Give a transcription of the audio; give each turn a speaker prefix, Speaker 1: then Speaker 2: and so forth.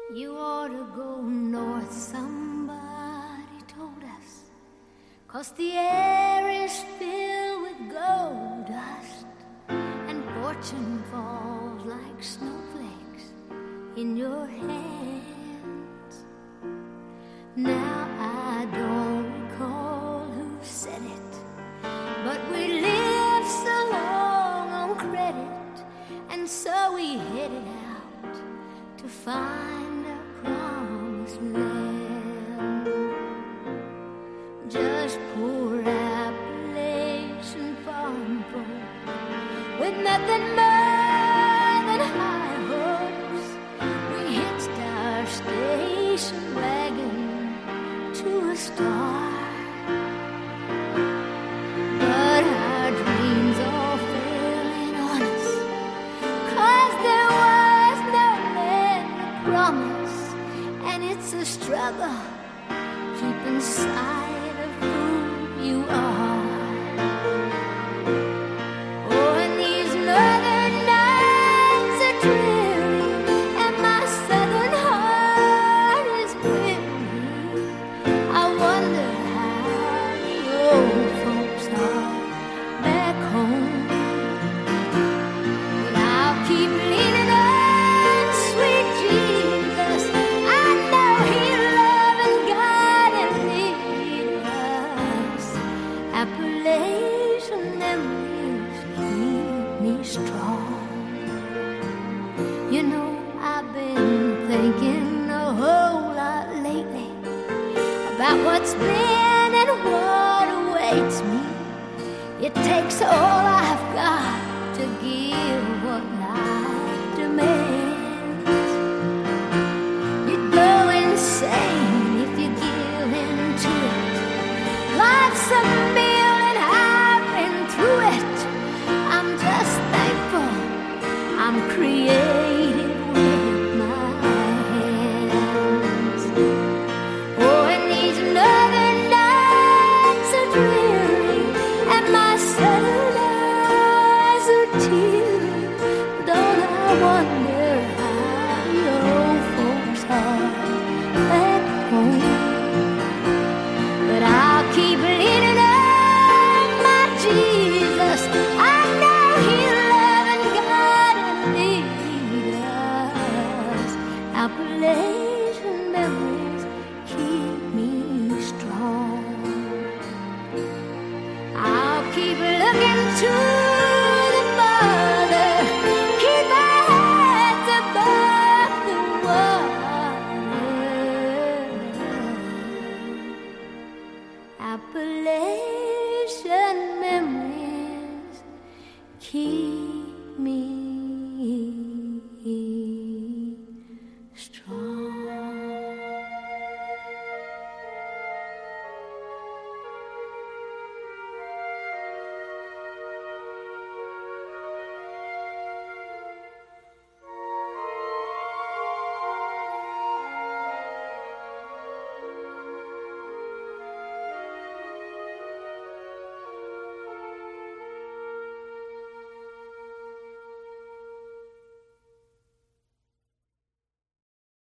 Speaker 1: You ought to go north, somebody told us, 'cause the air is filled with gold dust, and fortune falls like snowflakes in your hands. Now I don't recall who said it, but we live so long on credit, and so we headed out to find a promised land. Just poor Appalachian farm folk with nothing more than high hopes. We hitched our station wagon to a star, but our dreams all fell in on us, 'cause there was no land to promise, and it's a struggle keeping sight of who you are. Oh, and these northern nights are dreary, and my southern heart is weary. I wonder how the old folks are back home. But I'll keep leaning on sweet Jesus. I know He'll love and guide and lead us. Appalachian memories keep me strong. You know, I've been thinking a whole lot lately about what's been and what awaits me. It takes all I've got to give what